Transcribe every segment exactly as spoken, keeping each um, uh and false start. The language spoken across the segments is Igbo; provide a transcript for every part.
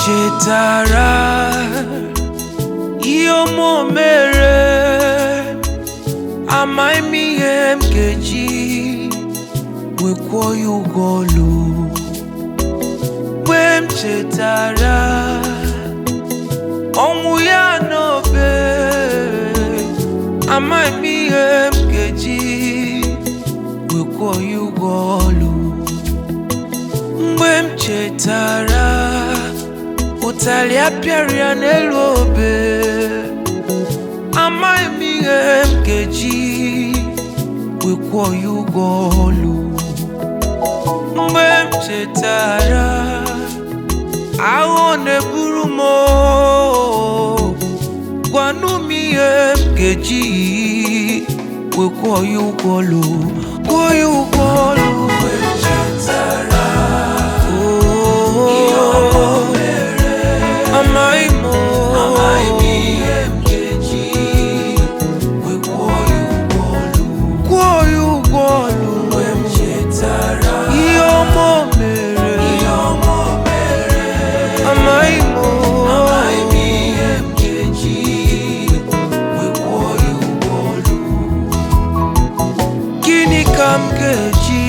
chetara ihe ọma mere, amaghị m ihe m ga-eji wee kwụọ ya ụgwọ ọlụ. Mgbe m chetara ọnwụ ya n'obe, amaghị m ihe m ga-eji wee kwụọ ya ụgwọ ọlụ. Mgbe m chetara ụtalị apịara ya n'elu obe, amaghị m ihe m ga-eji wee kwụọ ya ụgwọ ọlụ. Mgbe m chetara ahụ na-eburu m, gwanụ m ihe m ga-eji wee kwụọ ya ụgwọ ọlụ, kwụọ ya ụgwọ ọlụ. Mgbe m chetara amaghị m ihe m ga-eji wee kwụọ ya ụgwọ ọlụ, kwụọ ya ụgwọ ọlụ. Mgbe m chetara ihe ọma o mere, ihe ọma o mere, amaghị m ihe m ga-eji wee kwụọ ya ụgwọ ọlụ. Gịnị ka m ga-eji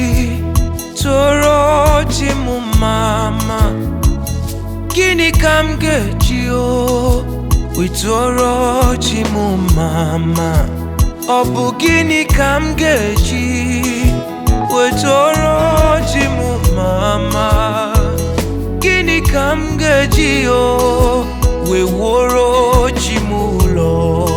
tụọrọ chi m mama? Gịnị ka m ga-eji o wee tụọrọ chi m mama? Ọ bụ gịnị ka m ga-eji wee tụọrọ chi m mama? Gịnị ka m ga-eji o wee wuoro chi m ụlọ?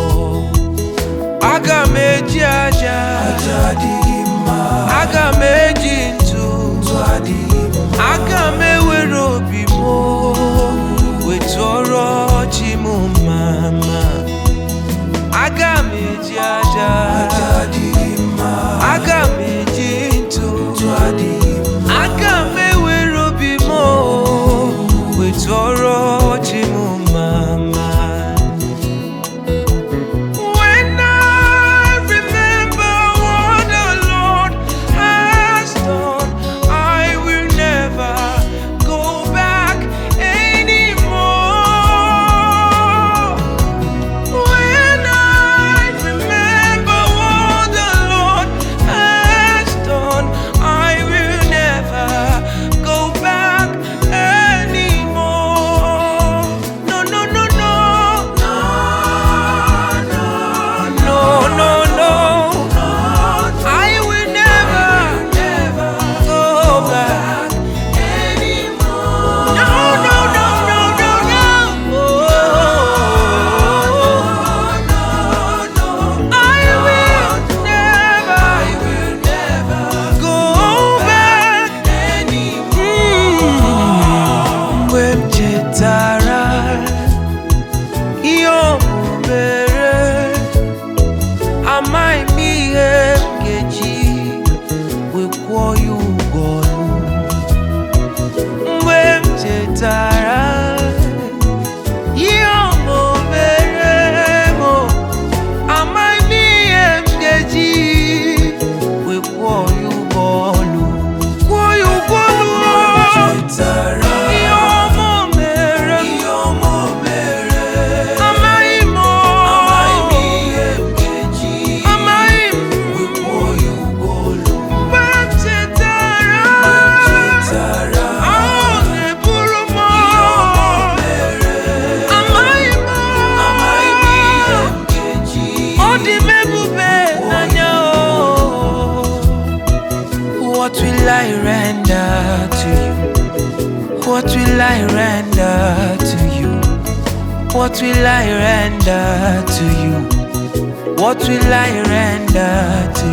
Aga m eji aja, aja adịghị mma. Aga m eji ntụ, ntụ adịghị mma. Aga m ewere obi m wee tụọrọ chi m mama. Aga m eji aja, aja adịghị mma. Aga m eji ntụ, ntụ adịghị mma. Aga m ewere obi m wee tụọrọ chi m mama. When I remember what the Lord has done, I will never go back anymore. When I remember what the Lord has done, I will never go back anymore. No, no, no, no, no, no, no, no, no. I will never, never go back anymore. No, no, no, no, no, no. I will never, I will never go back anymore. Mgbe m chetara ihe ọma o mere, amaghị m ihe m ga-eji wee kwụọ ya ụgwọ ọlụ. Mgbe m chetara ihe ọma o mere m, amaghị m ihe m ga-eji wee kwụọ ya ụgwọ ọlụ, kwụọ ya ụgwọ ọlụ. Ihe ọma o mere, ihe ọma o mere, amaghị m ihe m ga-eji, amaghị m wee kwụọ ya ụgwọ ọlụ. Mgbe m chetara ahụ na-eburu m, amaghị m ihe m ga-eji, ọ dị m ebube n'anya. What will I render to you? What will I render to you? What will I render to you? What will I render to